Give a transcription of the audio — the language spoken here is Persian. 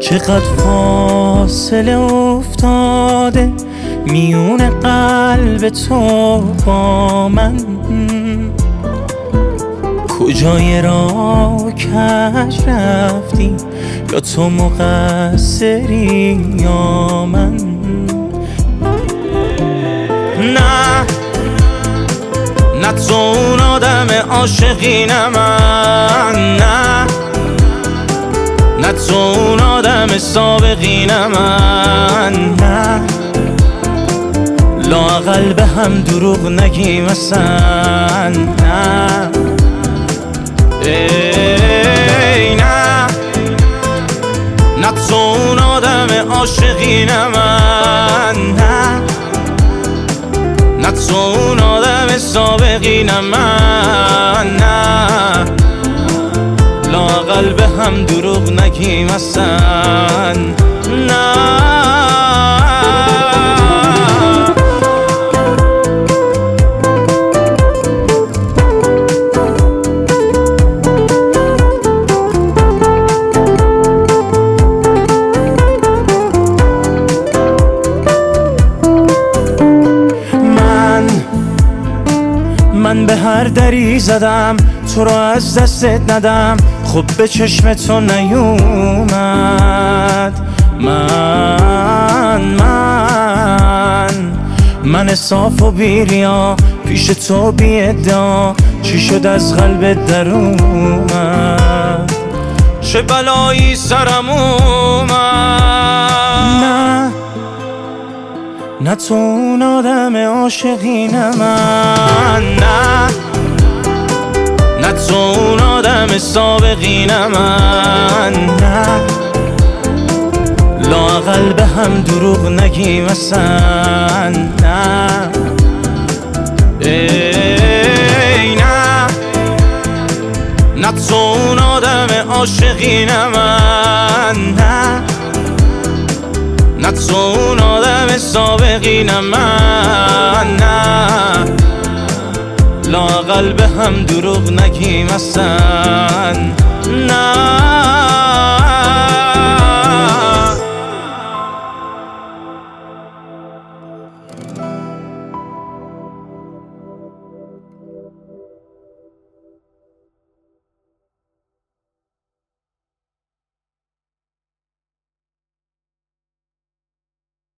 چقدر فاصله افتاده میون قلب تو با من، کجای راه کج رفتی، یا تو مقصری یا من؟ نه تو اون آدم عاشقی، نه من، نه تو اون آدم سابقی، نه من، نه لااقل به هم دروغ نگیم اصلا، نه ای نه تو اون آدم عاشقی، نه من، نه تو اون آدم سابقی، نه من، نه لااقل به هم دروغ نگیم اصلا، نه. من به هر دری زدم تو رو از دستت ندم، خب به چشم تو نیومد. من صاف و بیریا پیش تو بی ادعا، چی شد از قلبت در اومد؟ چه بلایی سرم اومد؟ نه تو اون آدم عاشقی، نه من، نه تو اون آدم سابقی، نه من، نه لااقل به هم دروغ نگیم اصلا، نه ای نه تو اون آدم عاشقی، نه من، نه تو اون آدم سابقی، نه من، نه لااقل به هم دروغ نگیم اصلا، نه.